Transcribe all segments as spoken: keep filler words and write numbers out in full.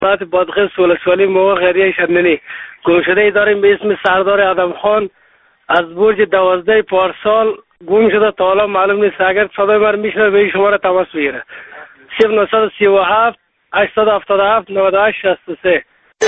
بعد بادغیس ولسوالی موقع غریه شندنی گم شده ای داریم به اسم سردار آدم خان از برج دوازده پارسال گم شده تا حالا معلوم نیست. اگر صدای من میشنه به این شماره تماس بگیره صفر نه سه هفت هشت هفت هفت نه هشت شش سه.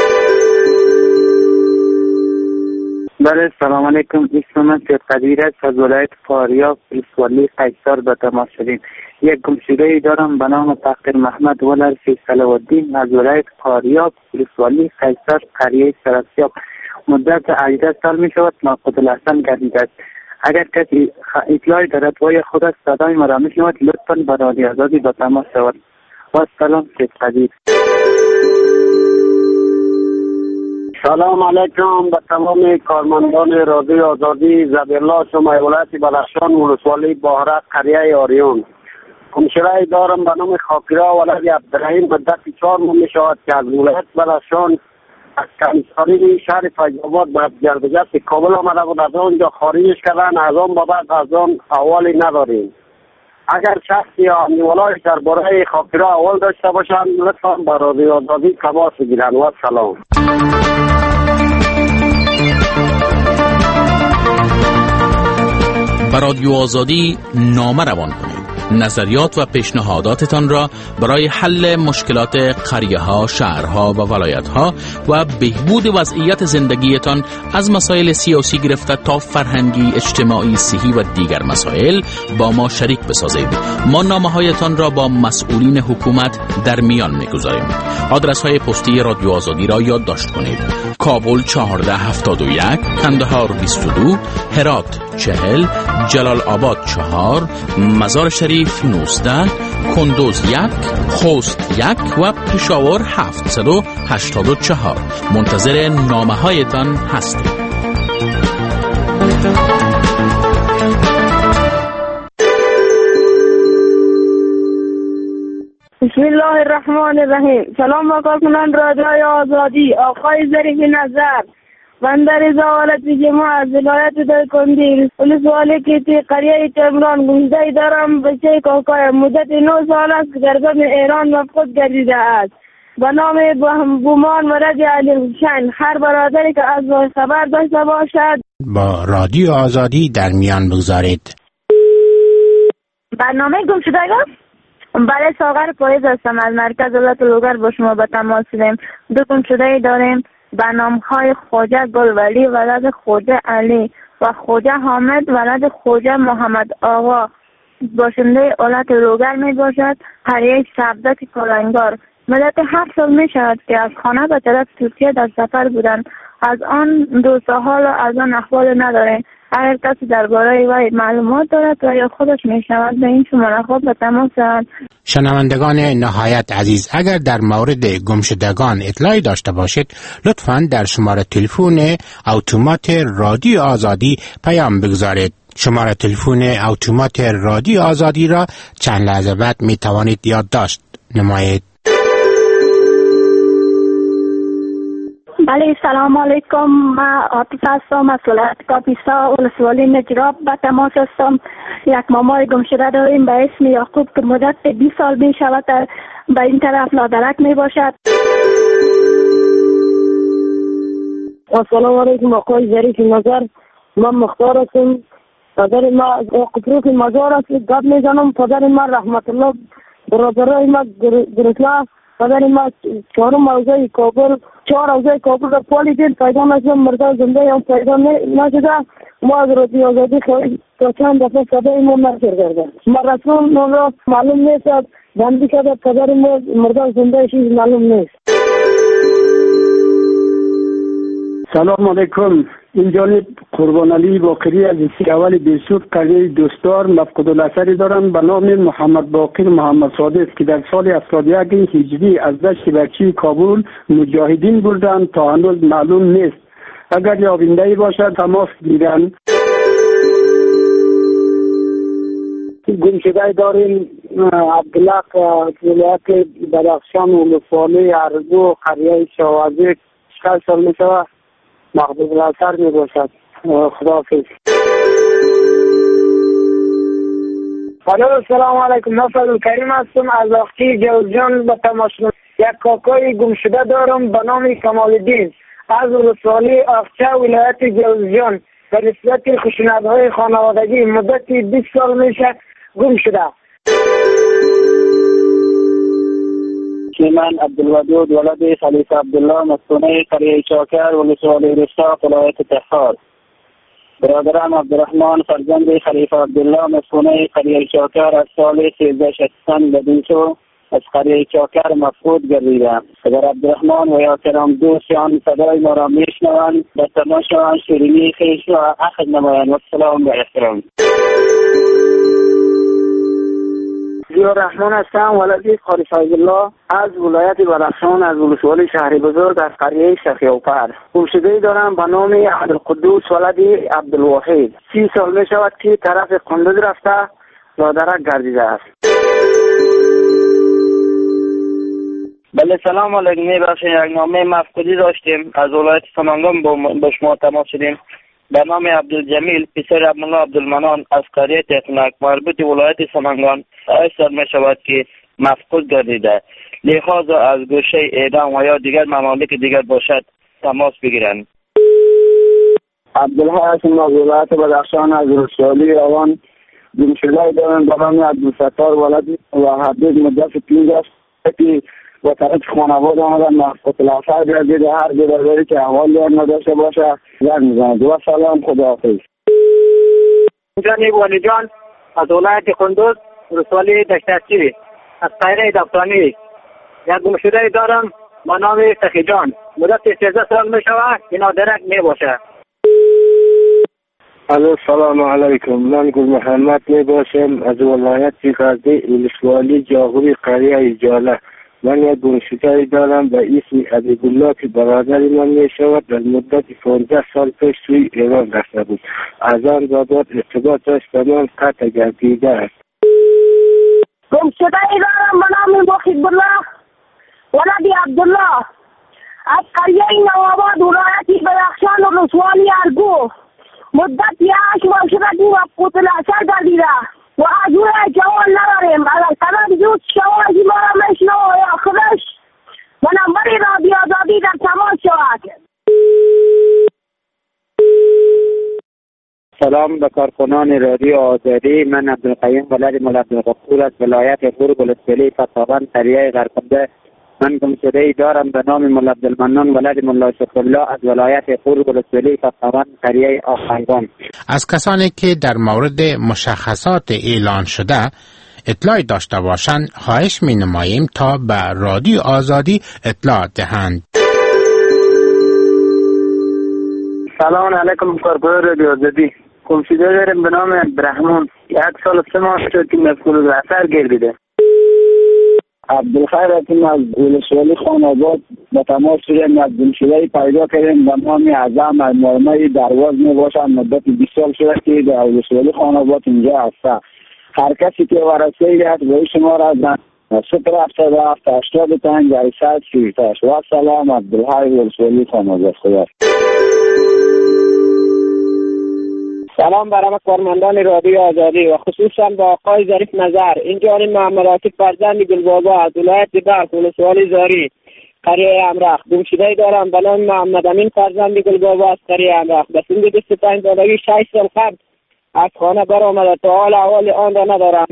بله سلام علیکم. اسم من سید قدیر است از ولایت فاریاب ولسوالی قیصر به تماس شدیم. یک گمشده ای دارم به نام فقیر محمد ولر فیصل الدین از ولایت فاریاب ولسوالی قیصر قریه سرسیاب. مدت هجده سال می شود ناقد الحسن گردیده است. اگر کسی اطلاعی دارد و یا خود صدای مرا می شود لطفا به رادیو آزادی به تماس شود. و سلام سید قدیر. سلام علیکم به تمام کارمندان رادیو آزادی. زبیرالله شما ولایت بدخشان ولسوالی باهرک قریه آریون. گمشده دارم به نام خاکرا ولد عبدالرحیم. مدت چهار ماه می شود که از ولایت بدخشان از کمیساری شهر فیض‌آباد به گردجست کابل آمده بود. از آنجا خارجش کردن. از آن بابت از آن احوالی نداریم. اگر شخصی یا امنیولایش درباره خاکرا احوال داشته باشند لطفا به رادیو آزادی تماس بگیرند. و سلام. به رادیو آزادی نامه روان کنید. نظریات و پیشنهاداتتان را برای حل مشکلات قریه‌ها، شهرها و ولایت‌ها و بهبود وضعیت زندگیتان از مسائل سیاسی گرفته تا فرهنگی، اجتماعی، صحی و دیگر مسائل با ما شریک بسازید. ما نامه‌هایتان را با مسئولین حکومت در میان می‌گذاریم. آدرس‌های پستی رادیو آزادی را یادداشت کنید: کابل چهارده هفتاد و یک، کندهار بیست و دو، هرات چهل، جلال آباد چهار، مزار شریف نوزده، کندوز یک، خوست یک و پشاور هفتصد و هشتاد و چهار. منتظر نامه هایتان هستیم. بسم الله الرحمن الرحیم. سلام و کارکنان رادیوی آزادی. آقای ظریف نظر بنده رضا ولد جماع از ولایت دایکنډی ولسوالی کیتی قریه تمران گمشده دارم. بچه کاکای مدت نه سال است که در گرد ایران مفقود گردیده است به نام بومان مرد علی حسین. هر برادری که از خبر داشته باشد با رادیو آزادی در میان بگذارید. برنامه گمشدگان. برای ساغر پاییز هستم از مرکز دولت لوگر با شما به تماس شدیم. دو گمشده داریم به نام‌های خواجه گلولی ولد خواجه علی و خواجه حامد ولد خواجه محمد آقا. باشنده ولایت لوگر می باشد. قریه سبزک کلنگار. مدت هفت سال می شود که از خانه به طرف ترکیه در سفر بودند. از آن دو سال از آن احوال نداره. اگر کسی درباره وی معلومات دارد و یا خودش می شود به این شماره خود به تماس شود. شنوندگان نهایت عزیز، اگر در مورد گمشدگان اطلاعی داشته باشید لطفاً در شماره تلفن اتومات رادیو آزادی پیام بگذارید. شماره تلفن اتومات رادیو آزادی را چند لحظه بعد می توانید یادداشت نمایید. بله سلام علیکم. من عاطف هستم از ولایت کاپیسا ولسوالی نجراب به تماس هستم. یک مامای گمشده داریم به اسم یعقوب که مدت بیست سال می شود به این طرف لادرک می باشد. السلام علیکم آقای ظریف نظر. من مختار هستم. پدر ما قطروف مزار است. گپ می زنم. پدر ما رحمت الله برادرای ما گرسله. پدر ما چهارم موضوع کابل چهار موضوع کابل را پالی دید پیدا نشدم. مرده زنده هم پیدا نشده. ما از رادیو آزادی خواهید تا چند دفعه صدای ما نشر کرده. ما رسول ما را معلوم نیست. بندی کرده پدر ما مرده زنده چیز معلوم نیست. سلام علیکم. این جانب قربان علی باقری از سیاولی بیسود قریه دوستدار مفقود الاثری دارم به نام محمد باقر محمد صادق که در سال هفتاد و یک هجری از دشت بچی کابل مجاهدین بردند تا هنوز معلوم نیست. اگر یابنده باشد تماس گیرند. گمشده داریم عبدالله ولایت بدخشان ولسوالی ارزو قریه شوازی چهل سال می شود. مقبول الاثر می باشد. خداحافظ. الو السلام علیکم. نصر کریم هستم از اختی جوزجان به تماس. یک کاکای گمشده دارم به نام کمال الدین از ولسوالی آخچه ولایت جوزجان. به نسبت خشونت‌های خانوادگی مدت بیست سال میشه گم شده. من عبدالودود ولد خلیفه عبدالله مسکونه قریه چاکر ولسوالی رستاق ولایت تخار. برادرم عبدالرحمن فرزند خلیفه عبدالله مسکونه قریه چاکر از سال سیزده شصت به دیشو از قریه چاکر مفقود گردیدم. اگر عبدالرحمن و یا کرام دوستان صدای ما را میشنوند به تماشا شیرینی خویش را اخذ نمایند. و السلام و احترام. ضیاء الرحمن هستم ولد خلیفه عبدالله از ولایت بدخشان از ولسوالی شهر بزرگ از قریه شخیوپر. گمشده‌ای دارم به نام عبدالقدوس ولد عبدالواحد. سی سال می شود که طرف قندوز رفته لادرک گردیده است. بله سلام علیکم. میبخشید یک نامه مفقودی داشتیم از ولایت سمنگان با شما تماس شدیم. به نام عبدالجمیل پسر عبدالله عبدالمنان از قریه تکنک مربوط ولایت سمنگان ایسر می شود که مفقود گردیده. لحاظا از گوشه اعدام و یا دیگر ممالک دیگر باشد تماس بگیرند. عبدالله هستم از ولایت بدخشان از ولسوالی روان. گمشده دارم به نام عبدالستار ولد وحدید مدت پینزده که با طرف خانواده آمدن مفقود الافر گردیده. هر جدرداری که احوال یاد نداشته باشه زن میزند. و سلام خداحافظ. جانی والی جان از ولایت قندوز ولسوالی دشتچی از قریه دفتانی. یک گمشده دارم با نام سخی جان مدت سیزده سال می شود که نادرک می باشه. الو سلام علیکم. من گل محمد می باشم از ولایت غزنی ولسوالی جاغوری قریه ایجاله. من یک گمشده دارم به اسم عبدالله که برادر من می شود در مدت پانزده سال پیش توی ایران رفته بود. از آن بابت ارتباطش به من قطع گردیده است. گمشده دارم به نام محبالله ولد عبدالله از قریه نوآباد ولایت بدخشان ولسوالی ارگو. مدت هشت ماه شده که مفقود الاثر گردیده و از او جواب نداریم. اگر طرف دوست شما ما را میشنو یا خودش و نمبر رادیو آزادی در تماس شود. سلام به کارکنان رادیو آزادی. من عبدالقیوم ولد مولا عبدالغفور از ولایت غرب ولسوالی فتاوان قریه غرقنده. من گمشده‌ای دارم به نام مولا عبدالمنان ولد مولا شکرالله از ولایت غرب ولسوالی فتاوان قریه آهنگان. از کسانی که در مورد مشخصات اعلان شده اطلاع داشته باشند خواهش می نماییم تا به رادیو آزادی اطلاع دهند. سلام علیکم کارکنان رادیو آزادی. گمشده دارم به نام عبدالرحمن. یک سال و سه ماه شد که مفقود الاثر گردیده. عبدالخیر هستم از ولسوالی خاناباد به تماس شدیم. از گمشده‌ای پیدا کردیم به نام اعظم از مرمه درواز می باشد. مدت بیست سال شده که در ولسوالی خاناباد اینجا هست. هر کسی که ورثه‌ای هست به شما را زن صفر هفتاد و هفت هشتاد و پنج هشتصد شصت. و سلام عبدالحی ولسوالی خاناباد. خدا. سلام برای کارمندان رادیو آزادی و خصوصا با آقای ظریف نظر. اینجا محمد عاطف فرزند گلبابا از ولایت بلخ ولسوالی زاری قریه امرخ. گمشده‌ای دارم به نام محمد امین فرزند گلبابا از قریه امرخ. به سن بیست و پنج سالگی شش سال قبل از خانه برآمده تا حال احوال آن را ندارم.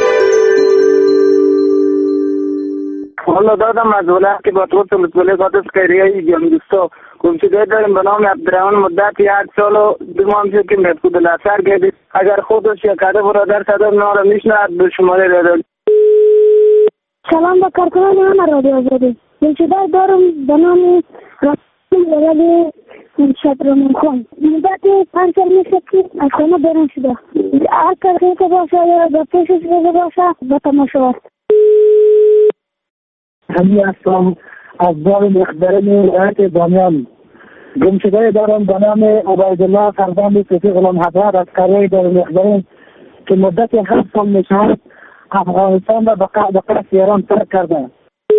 حالا دادم از ولایت که با طور ولسوالی قادس قریه جمدوستا. گمشده داریم به نام عبدالرحمن مدت یک سال و دو ماه شد که مفقود الاثر گردید. اگر خودش یا کده برادر صدا ما را میشنود به شماره رادیو. سلام به کارکنان من رادیو آزادی. گمشده دارم به نام رسول ولد شطرمن خان. مدت پنج سال میشد که از خانه بیرون شده. هر کسی که باشه یا به پیشش بده باشه به تماشا است. همین هستم از بار مخبرین ولایت بامیان. گمشده دارم به نام عبیدالله فرزند صفی غلام حضرت از قریه دار مخبرین که مدت هفت سال میشود افغانستان را به قصد ایران ترک کرده.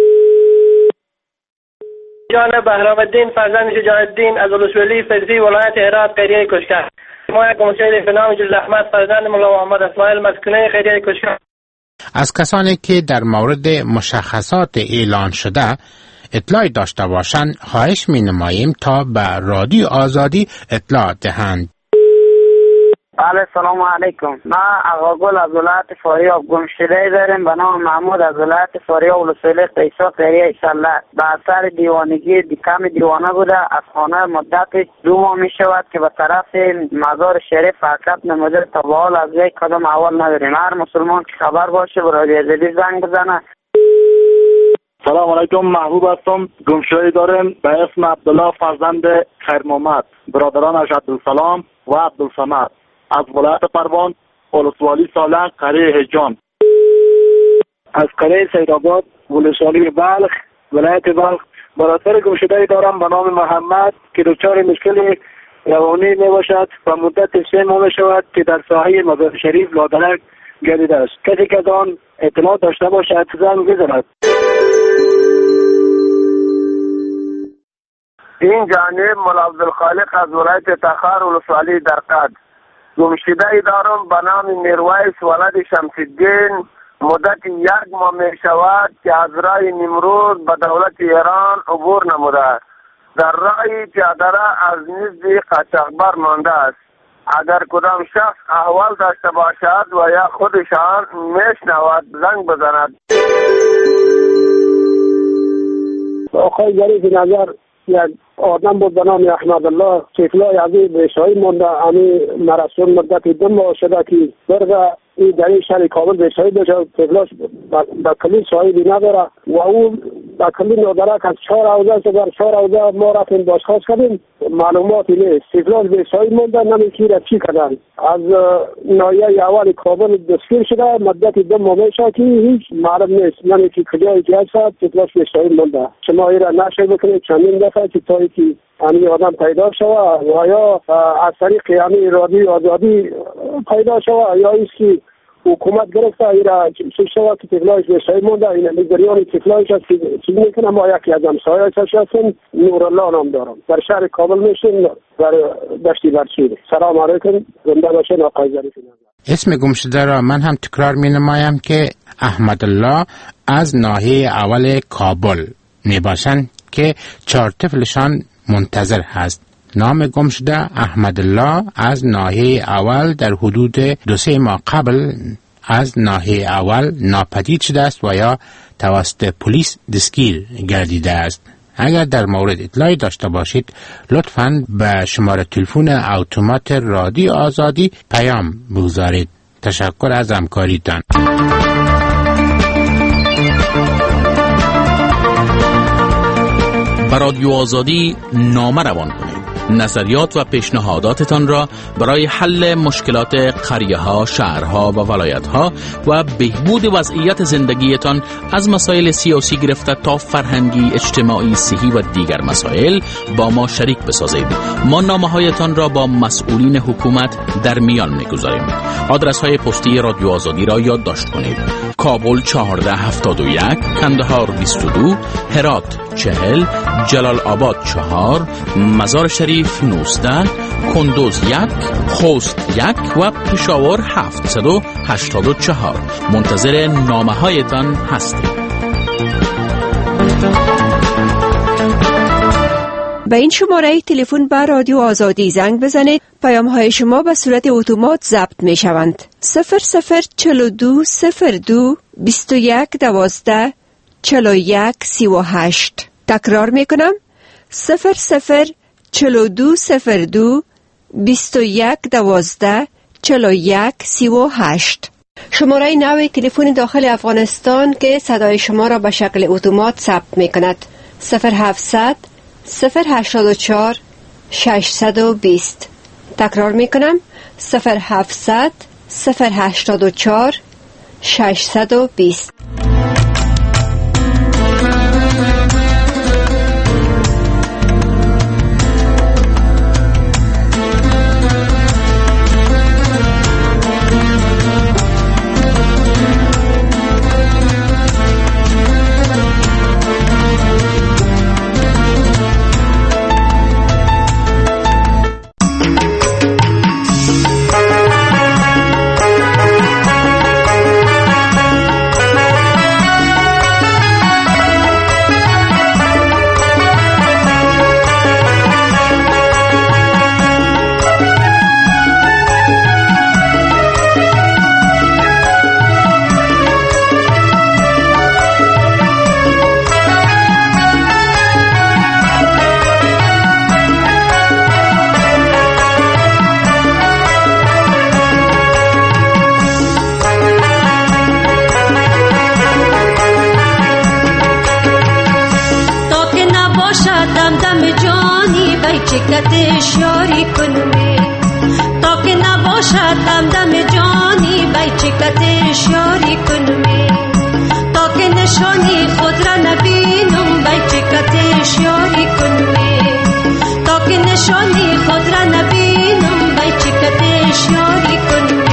جان بهرام الدین فرزند شجاع الدین از ولسوالی فیضی ولایت هرات قریه کشکر. ما یک گمشده به نام جل احمد فرزند مولا محمد اسماعیل مسکونه قریه کشکر. از کسانی که در مورد مشخصات اعلان شده اطلاع داشته باشند خواهش می نماییم تا به رادیو آزادی اطلاع دهند. بله سلام علیکم. ما آقاگل از ولایت فاریاب گمشده داریم به نام محمود از ولایت فاریاب ولسوالی قیصر خیریه ایشالله. به اثر دیوانگی دیکم دیوانه بوده از خانه مدت دو ماه می شود که به طرف مزار شریف حرکت نموده تا به حال از یک قدم اول نداریم. هر مسلمان که خبر باشه به رادیو آزادی زنگ بزنه. سلام علیکم، محبوب هستم. گمشده داریم به اسم عبدالله فرزند خیر محمد، برادرانش عبدالسلام و عبدالصمد از ولایت پروان ولسوالی سالنگ قریه هجان. از قریه سیدآباد ولسوالی بلخ ولایت بلخ برادر گمشده دارم به نام محمد که دچار مشکل روانی می باشد و مدت سه ماه می شود که در ساحه مزار شریف لادرک گردیده است. کسی که از آن اطلاع داشته باشد زنگ بزند. این جانب مولا عبدالخالق از ولایت تخار ولسوالی درقد. گمشده ای دارم به نام میرویس ولد شمس‌الدین. مدت یک ماه می شود که از راه نمرود به دولت ایران عبور نموده. در راه پیاده از نزد قاچاقبر مانده است. اگر کدام شخص احوال داشته باشد و یا خودشان میشنود زنگ بزند. آقای ظریف نظر یک آدم بود به نام احمد الله طفلای عزیز بهشایی مانده. امی مرسول مدت دو ماه شده که برده این در این شهر کابل بهشایی بشه. طفلاش به کلی صاحبی نداره و او به کلی نداره که از چهار حوزه در چهار حوزه ما رفتیم بازخواست کردیم معلوماتی نیست. طفلاش بهشایی مانده نمی‌دونی را چی کردن. از ناحیه اول کابل دستگیر شده مدت دو ماه میشه که هیچ معلوم نیست نمی‌دونی که کجای که هست. طفلاش بهشایی مانده. شما این را نشر بکنید چندین دفعه که تا که همین آدم پیدا شود و یا از طریق همین رادیو آزادی پیدا شود یا ایست که حکومت گرفته ایرا چی شود که طفلایش بهشایی مونده. این نگریان طفلایش هست که چیز میکنه. ما یکی از همسایه‌اش هستیم نورالله نام دارم در شهر کابل میشیم در دشتی برچی. سلام علیکم، زنده باشین آقای ظریف. اسم گمشده را من هم تکرار می نمایم که احمد الله از ناحیه اول کابل می باشند که چهار طفلشان منتظر هست. نام گمشده احمد الله از ناحیه اول در حدود دو سه ماه قبل از ناحیه اول ناپدید شده است و یا توسط پلیس دستگیر گردیده است. اگر در مورد اطلاعی داشته باشید لطفاً به شماره تلفن اتومات رادیو آزادی پیام بگذارید. تشکر از همکاریتان. به رادیو آزادی نامه روان کنید. نظریات و پیشنهاداتتان را برای حل مشکلات قریه ها، شهرها و ولایت ها و بهبود وضعیت زندگیتان از مسائل سیاسی گرفته تا فرهنگی، اجتماعی، صحی و دیگر مسائل با ما شریک بسازید. ما نامه هایتان را با مسئولین حکومت در میان میگذاریم. آدرس های پستی رادیو آزادی را یادداشت کنید. کابل چهارده هفتاد و یک، کندهار بیست و دو، هرات چهل، جلال آباد چهار، مزار شریف نوزده، کندوز یک، خوست یک و پشاور هفتصد و هشتاد و چهار. منتظر نامه هایتان هستیم. به این شماره تلفن به رادیو آزادی زنگ بزنید. پیام های شما به صورت اتومات ضبط می شوند. صفر صفر چهل و دو صفر دو بیست و یک دوازده چهل و یک سی و هشت. تکرار می کنم. صفر صفر چهل و دو صفر دو بیست و یک دوازده چهل و یک سی و هشت. شماره نوی تلفن داخل افغانستان که صدای شما را به شکل اتومات ثبت می کند. صفر هفتصد صفر هشتاد و چهار ششصد و بیست. تکرار می کنم. صفر هفتصد صفر هشتاد و چهار ششصد و بیست. دم دم جانی بی چکتش یاری کنمی تا که نباشد دم دم جانی بی چکتش یاری کنمی تا که نشانی خود را نبینم بی چکتش یاری کنمی تا که نشانی خود را نبینم بی چکتش یاری کنمی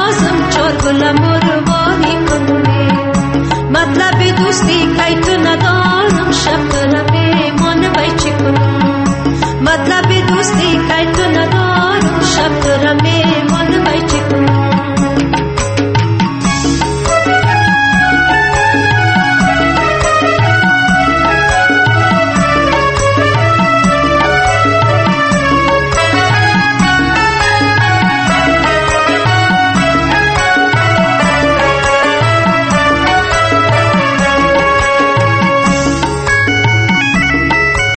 مطلب دوستی که تو نداری